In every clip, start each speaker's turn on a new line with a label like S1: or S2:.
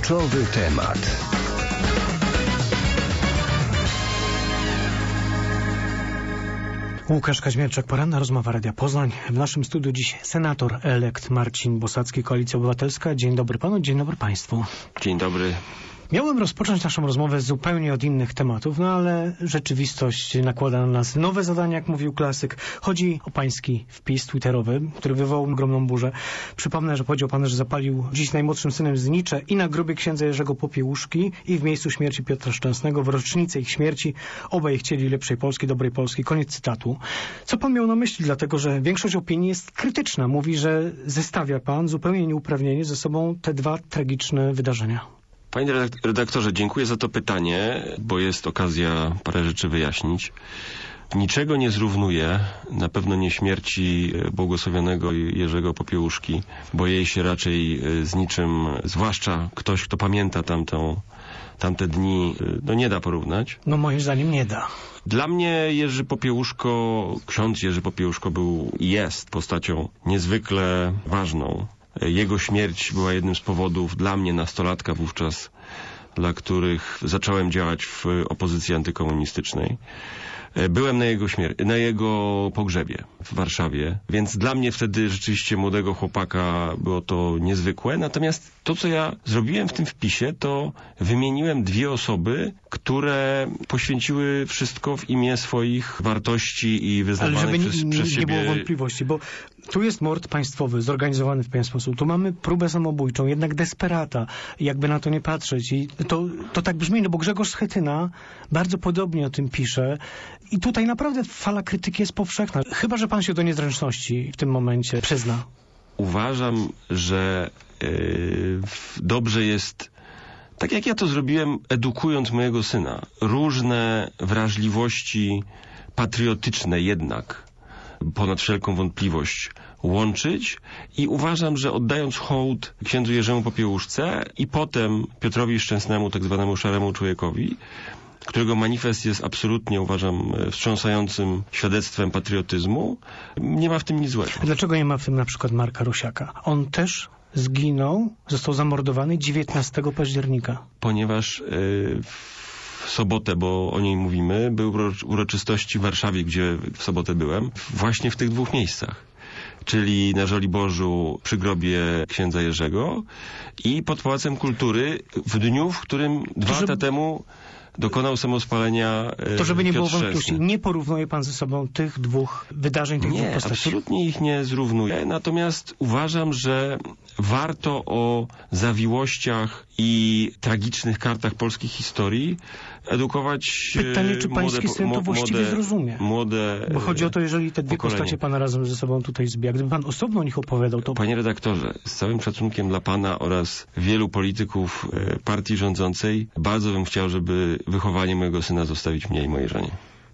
S1: Kluczowy temat.
S2: Łukasz Kaźmierczak, poranna rozmowa Radia Poznań. W naszym studiu dziś senator elekt Marcin Bosacki, Koalicja Obywatelska. Dzień dobry panu, dzień dobry państwu.
S3: Dzień dobry.
S2: Miałem rozpocząć naszą rozmowę zupełnie od innych tematów, no ale rzeczywistość nakłada na nas nowe zadania, jak mówił klasyk. Chodzi o pański wpis twitterowy, który wywołał ogromną burzę. Przypomnę, że powiedział pan, że zapalił dziś najmłodszym synem znicze i na grobie księdza Jerzego Popiełuszki i w miejscu śmierci Piotra Szczęsnego, w rocznicę ich śmierci. Obaj chcieli lepszej Polski, dobrej Polski. Koniec cytatu. Co pan miał na myśli? Dlatego, że większość opinii jest krytyczna. Mówi, że zestawia pan zupełnie nieuprawnienie ze sobą te dwa tragiczne wydarzenia.
S3: Panie redaktorze, dziękuję za to pytanie, bo jest okazja parę rzeczy wyjaśnić. Niczego nie zrównuje, na pewno nie śmierci błogosławionego Jerzego Popiełuszki, bo jej się raczej z niczym, zwłaszcza ktoś, kto pamięta tamte dni, no nie da porównać.
S2: No moim zdaniem nie da.
S3: Dla mnie ksiądz Jerzy Popiełuszko był i jest postacią niezwykle ważną. Jego śmierć była jednym z powodów dla mnie, nastolatka wówczas, dla których zacząłem działać w opozycji antykomunistycznej. Byłem na jego pogrzebie w Warszawie, więc dla mnie wtedy rzeczywiście młodego chłopaka było to niezwykłe. Natomiast to, co ja zrobiłem w tym wpisie, to wymieniłem dwie osoby, które poświęciły wszystko w imię swoich wartości i wyznawanych przez siebie...
S2: Ale żeby nie było wątpliwości, bo tu jest mord państwowy, zorganizowany w pewien sposób. Tu mamy próbę samobójczą, jednak desperata, jakby na to nie patrzeć. I to tak brzmi, no bo Grzegorz Schetyna bardzo podobnie o tym pisze. I tutaj naprawdę fala krytyki jest powszechna. Chyba że pan się do niezręczności w tym momencie przyzna.
S3: Uważam, że dobrze jest, tak jak ja to zrobiłem, edukując mojego syna, różne wrażliwości patriotyczne jednak ponad wszelką wątpliwość łączyć i uważam, że oddając hołd księdzu Jerzemu Popiełuszce i potem Piotrowi Szczęsnemu, tak zwanemu szaremu człowiekowi, którego manifest jest absolutnie, uważam, wstrząsającym świadectwem patriotyzmu, nie ma w tym nic złego.
S2: Dlaczego nie ma w tym na przykład Marka Rosiaka? On też zginął, został zamordowany 19 października.
S3: Ponieważ w sobotę, bo o niej mówimy, były uroczystości w Warszawie, gdzie w sobotę byłem, właśnie w tych dwóch miejscach. Czyli na Żoliborzu przy grobie księdza Jerzego i pod Pałacem Kultury w dniu, w którym dwa lata temu dokonał samospalenia
S2: To żeby nie było
S3: Piotr
S2: wątpliwości,
S3: Szczęsny.
S2: nie porównuje pan ze sobą tych dwóch wydarzeń, tych dwóch postaci?
S3: Absolutnie ich nie zrównuję. Natomiast uważam, że warto o zawiłościach i tragicznych kartach polskiej historii edukować
S2: Pytanie, czy pański syn to właściwie zrozumie? Bo chodzi o to, jeżeli te dwie postacie pana razem ze sobą tutaj zbija. Gdyby pan osobno o nich opowiadał, to...
S3: Panie redaktorze, z całym szacunkiem dla pana oraz wielu polityków partii rządzącej, bardzo bym chciał, żeby wychowanie mojego syna zostawić mnie i mojej żonie.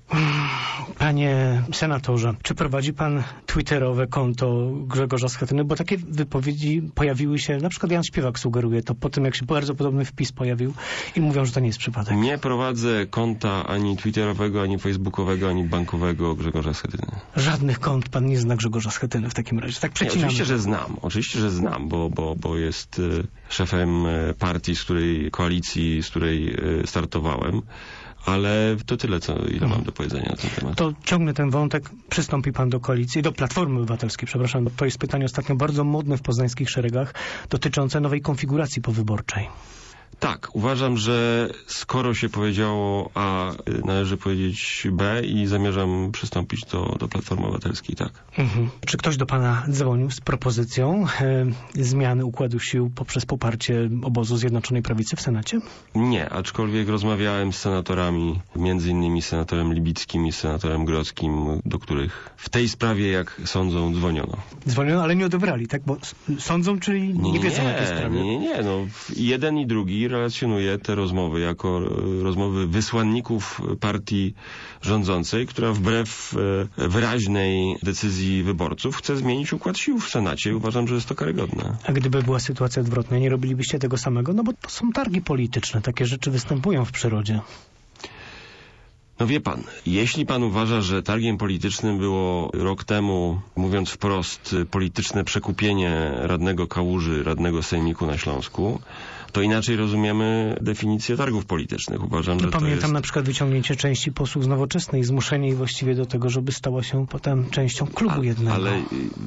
S2: Panie senatorze, czy prowadzi pan twitterowe konto Grzegorza Schetyny? Bo takie wypowiedzi pojawiły się, na przykład Jan Śpiewak sugeruje to po tym, jak się bardzo podobny wpis pojawił i mówią, że to nie jest przypadek.
S3: Nie prowadzę konta ani twitterowego, ani facebookowego, ani bankowego Grzegorza Schetyny.
S2: Żadnych kont pan nie zna Grzegorza Schetyny w takim razie. Tak przecinamy.
S3: Oczywiście, że znam, bo jest szefem partii, koalicji, z której startowałem. Ale to tyle, ile mam do powiedzenia na ten temat.
S2: To ciągnę ten wątek. Przystąpi pan do koalicji, do Platformy Obywatelskiej, przepraszam. To jest pytanie ostatnio bardzo modne w poznańskich szeregach, dotyczące nowej konfiguracji powyborczej.
S3: Tak, uważam, że skoro się powiedziało A, należy powiedzieć B i zamierzam przystąpić do Platformy Obywatelskiej, tak.
S2: Czy ktoś do pana dzwonił z propozycją zmiany układu sił poprzez poparcie obozu Zjednoczonej Prawicy w Senacie?
S3: Nie, aczkolwiek rozmawiałem z senatorami, między innymi senatorem Libickim i senatorem Grodzkim, do których w tej sprawie, jak sądzą, dzwoniono.
S2: Dzwoniono, ale nie odebrali, tak? Bo sądzą, czyli nie wiedzą o tej sprawie.
S3: Nie. No, jeden i drugi relacjonuje te rozmowy jako rozmowy wysłanników partii rządzącej, która wbrew wyraźnej decyzji wyborców chce zmienić układ sił w Senacie i uważam, że jest to karygodne.
S2: A gdyby była sytuacja odwrotna, nie robilibyście tego samego? No bo to są targi polityczne, takie rzeczy występują w przyrodzie.
S3: No wie pan, jeśli pan uważa, że targiem politycznym było rok temu, mówiąc wprost, polityczne przekupienie radnego Kałuży, radnego Sejmiku na Śląsku, to inaczej rozumiemy definicję targów politycznych. Uważam, że
S2: pamiętam
S3: to jest...
S2: na przykład wyciągnięcie części posłów z Nowoczesnej i zmuszenie ich właściwie do tego, żeby stała się potem częścią klubu jednego.
S3: Ale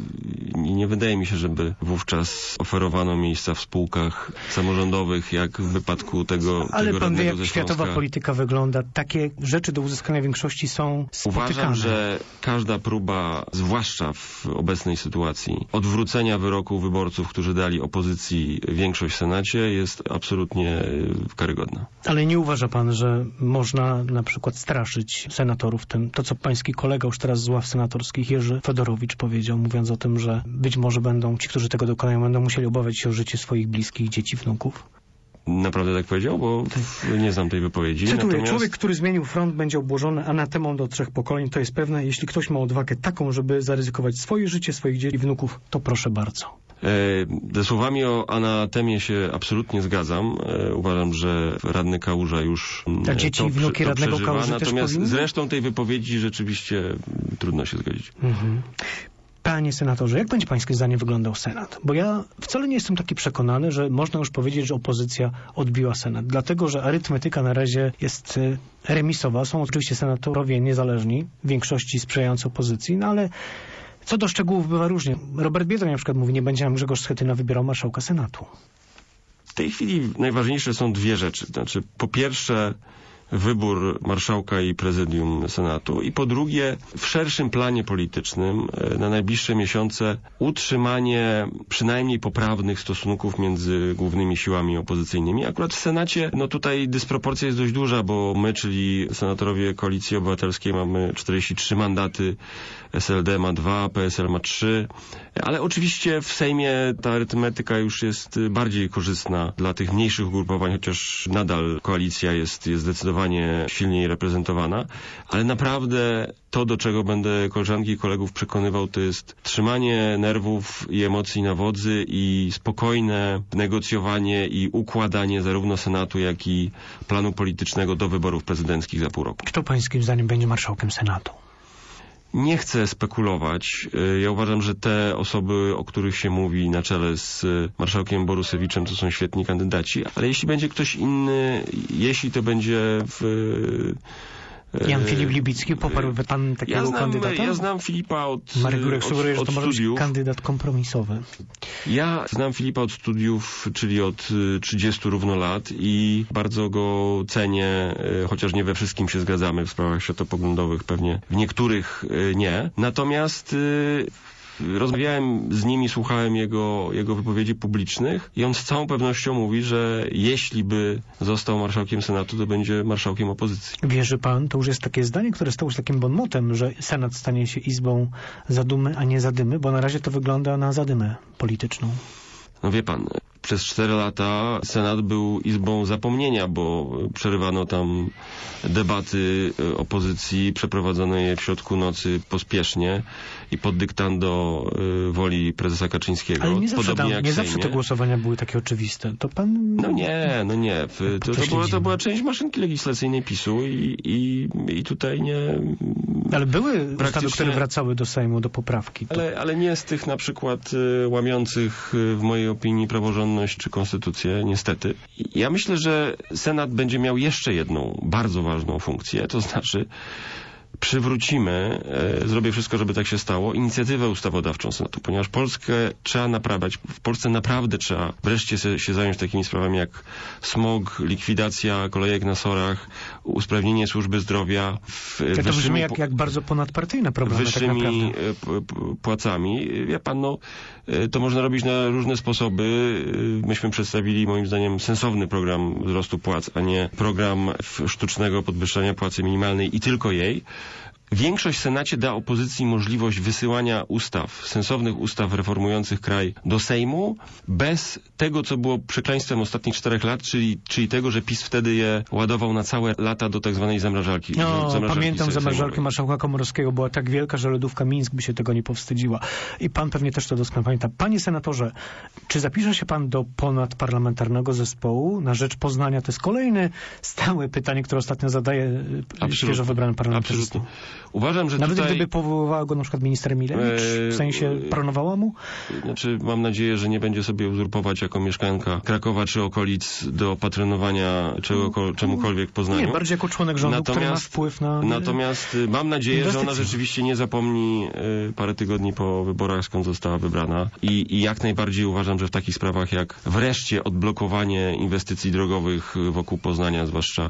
S3: nie wydaje mi się, żeby wówczas oferowano miejsca w spółkach samorządowych, jak w wypadku tego
S2: Ale pan wie, jak
S3: ze
S2: światowa
S3: Śląska.
S2: polityka wygląda. Takie rzeczy do uzyskania większości są spotykane.
S3: Uważam, że każda próba, zwłaszcza w obecnej sytuacji, odwrócenia wyroku wyborców, którzy dali opozycji większość w Senacie, jest absolutnie karygodna.
S2: Ale nie uważa pan, że można na przykład straszyć senatorów tym, to co pański kolega już teraz z ław senatorskich Jerzy Fedorowicz powiedział, mówiąc o tym, że być może ci, którzy tego dokonają, będą musieli obawiać się o życie swoich bliskich, dzieci, wnuków?
S3: Naprawdę tak powiedział? Bo nie znam tej wypowiedzi.
S2: Cytuję,
S3: Natomiast...
S2: człowiek, który zmienił front, będzie obłożony anatemą do 3 pokoleń. To jest pewne. Jeśli ktoś ma odwagę taką, żeby zaryzykować swoje życie, swoich dzieci i wnuków, to proszę bardzo.
S3: Ze słowami o anatemie się absolutnie zgadzam. Uważam, że radny Kałuża już
S2: A dzieci i wnuki radnego Kałuży też
S3: natomiast
S2: powinny?
S3: z resztą tej wypowiedzi rzeczywiście trudno się zgodzić.
S2: Mhm. Panie senatorze, jak będzie pańskie zdanie wyglądał Senat? Bo ja wcale nie jestem taki przekonany, że można już powiedzieć, że opozycja odbiła Senat. Dlatego, że arytmetyka na razie jest remisowa. Są oczywiście senatorowie niezależni, w większości sprzyjający opozycji, no ale co do szczegółów bywa różnie. Robert Biedroń na przykład mówi, nie będzie nam Grzegorz Schetyna wybierał marszałka Senatu.
S3: W tej chwili najważniejsze są dwie rzeczy. Znaczy, po pierwsze, wybór marszałka i prezydium Senatu i po drugie, w szerszym planie politycznym na najbliższe miesiące utrzymanie przynajmniej poprawnych stosunków między głównymi siłami opozycyjnymi. Akurat w Senacie, no tutaj dysproporcja jest dość duża, bo my, czyli senatorowie Koalicji Obywatelskiej, mamy 43 mandaty, SLD ma 2, PSL ma 3, ale oczywiście w Sejmie ta arytmetyka już jest bardziej korzystna dla tych mniejszych ugrupowań, chociaż nadal koalicja jest zdecydowanie silniej reprezentowana, ale naprawdę to, do czego będę koleżanki i kolegów przekonywał, to jest trzymanie nerwów i emocji na wodzy i spokojne negocjowanie i układanie zarówno Senatu, jak i planu politycznego do wyborów prezydenckich za pół roku.
S2: Kto pańskim zdaniem będzie marszałkiem Senatu?
S3: Nie chcę spekulować. Ja uważam, że te osoby, o których się mówi na czele z marszałkiem Borusewiczem, to są świetni kandydaci, ale jeśli będzie ktoś inny, jeśli to będzie
S2: Jan Filip Libicki, poparłby pan takiego kandydata?
S3: Ja znam Filipa od
S2: Marek Górek sugeruje, że to może być
S3: studiów.
S2: kandydat kompromisowy.
S3: Ja znam Filipa od studiów, czyli od 30 równo lat i bardzo go cenię, chociaż nie we wszystkim się zgadzamy w sprawach światopoglądowych, pewnie w niektórych nie. Natomiast rozmawiałem z nim i słuchałem jego wypowiedzi publicznych i on z całą pewnością mówi, że jeśli by został marszałkiem Senatu, to będzie marszałkiem opozycji.
S2: Wierzy pan? To już jest takie zdanie, które stało się takim bon motem, że Senat stanie się izbą zadumy, a nie zadymy, bo na razie to wygląda na zadymę polityczną.
S3: No wie pan, przez 4 lata Senat był izbą zapomnienia, bo przerywano tam debaty opozycji, przeprowadzono je w środku nocy pospiesznie i pod dyktando woli prezesa Kaczyńskiego.
S2: Ale nie zawsze,
S3: Podobnie jak
S2: nie zawsze te głosowania były takie oczywiste. To pan...
S3: No nie. To była część maszynki legislacyjnej PiS-u i tutaj nie...
S2: Ale były ustawy, które wracały do Sejmu, do poprawki.
S3: Ale nie z tych na przykład łamiących w mojej opinii praworządność czy konstytucję, niestety. Ja myślę, że Senat będzie miał jeszcze jedną bardzo ważną funkcję, to znaczy przywrócimy, zrobię wszystko, żeby tak się stało, inicjatywę ustawodawczą Senatu, ponieważ Polskę trzeba naprawiać. W Polsce naprawdę trzeba wreszcie się zająć takimi sprawami jak smog, likwidacja kolejek na sorach, usprawnienie służby zdrowia.
S2: To brzmi jak bardzo ponadpartyjne problemy
S3: wyższymi
S2: tak naprawdę.
S3: Płacami. Wie pan, to można robić na różne sposoby. Myśmy przedstawili, moim zdaniem, sensowny program wzrostu płac, a nie program sztucznego podwyższania płacy minimalnej i tylko jej. większość w Senacie da opozycji możliwość wysyłania ustaw, sensownych ustaw reformujących kraj do Sejmu, bez tego, co było przekleństwem ostatnich 4 lat, czyli tego, że PiS wtedy je ładował na całe lata do tak zwanej zamrażarki.
S2: Pamiętam, zamrażarkę marszałka Komorowskiego była tak wielka, że lodówka Mińsk by się tego nie powstydziła. I pan pewnie też to doskonale pamięta. Panie senatorze, czy zapisze się pan do ponadparlamentarnego zespołu na rzecz Poznania? To jest kolejne stałe pytanie, które ostatnio zadaje świeżo wybrany parlamentarzysta.
S3: Absolutnie. Uważam, że
S2: nawet
S3: tutaj...
S2: gdyby powoływała go na przykład minister Milewicz, w sensie planowała mu?
S3: Znaczy, mam nadzieję, że nie będzie sobie uzurpować jako mieszkanka Krakowa czy okolic do patronowania czemukolwiek w Poznaniu.
S2: Nie, bardziej jako członek rządu, który ma wpływ na...
S3: Natomiast mam nadzieję, że ona rzeczywiście nie zapomni parę tygodni po wyborach, skąd została wybrana. I jak najbardziej uważam, że w takich sprawach jak wreszcie odblokowanie inwestycji drogowych wokół Poznania, zwłaszcza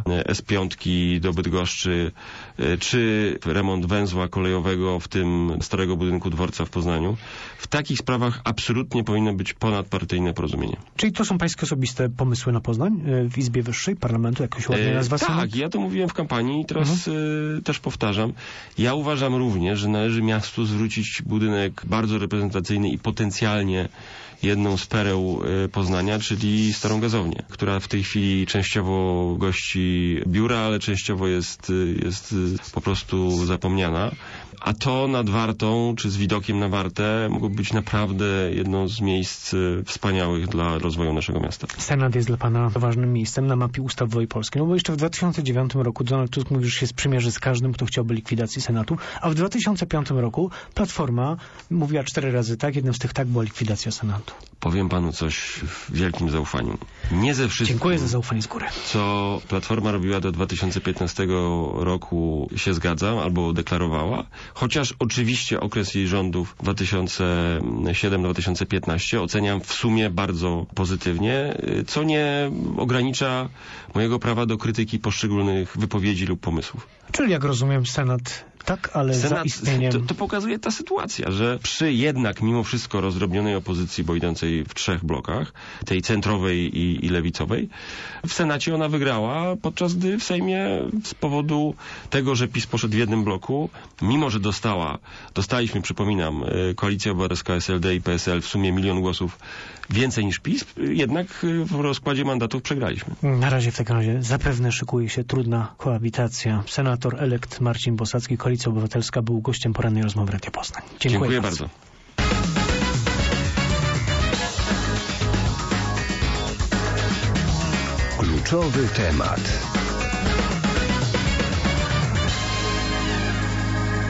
S3: S5 do Bydgoszczy, czy remont węzła kolejowego, w tym starego budynku dworca w Poznaniu, w takich sprawach absolutnie powinno być ponadpartyjne porozumienie.
S2: Czyli to są pańskie osobiste pomysły na Poznań w Izbie Wyższej Parlamentu? Jakoś ładnie nazwa
S3: Tak, ja to mówiłem w kampanii i teraz też powtarzam. Ja uważam również, że należy miastu zwrócić budynek bardzo reprezentacyjny i potencjalnie jedną z pereł Poznania, czyli Starą Gazownię, która w tej chwili częściowo gości biura, ale częściowo jest po prostu zapomniana. A to nad Wartą, czy z widokiem na Wartę, mogło być naprawdę jedno z miejsc wspaniałych dla rozwoju naszego miasta.
S2: Senat jest dla pana ważnym miejscem na mapie ustawowej Polski. No bo jeszcze w 2009 roku Donald Tusk mówił, że się sprzymierzy z każdym, kto chciałby likwidacji Senatu, a w 2005 roku Platforma mówiła 4 razy tak, jednym z tych tak była likwidacja Senatu.
S3: Powiem panu coś w wielkim zaufaniu. Nie ze wszystkim.
S2: Dziękuję za zaufanie z góry.
S3: Co Platforma robiła do 2015 roku się zgadzam, albo deklarowała, chociaż oczywiście okres jej rządów 2007-2015 oceniam w sumie bardzo pozytywnie, co nie ogranicza mojego prawa do krytyki poszczególnych wypowiedzi lub pomysłów.
S2: Czyli jak rozumiem Senat tak, ale
S3: Senat,
S2: za istnieniem...
S3: To pokazuje ta sytuacja, że przy jednak mimo wszystko rozdrobnionej opozycji, bo idącej w 3 blokach, tej centrowej i lewicowej, w Senacie ona wygrała, podczas gdy w Sejmie z powodu tego, że PiS poszedł w jednym bloku, mimo że dostaliśmy, przypominam, Koalicja Obywatelska, SLD i PSL w sumie 1 000 000 głosów więcej niż PiS, jednak w rozkładzie mandatów przegraliśmy.
S2: Na razie w takim razie zapewne szykuje się trudna koabitacja. Senator elekt Marcin Bosacki, Koalicja Obywatelska, był gościem porannej rozmowy Radia Poznań.
S3: Dziękuję bardzo.
S1: Kluczowy temat.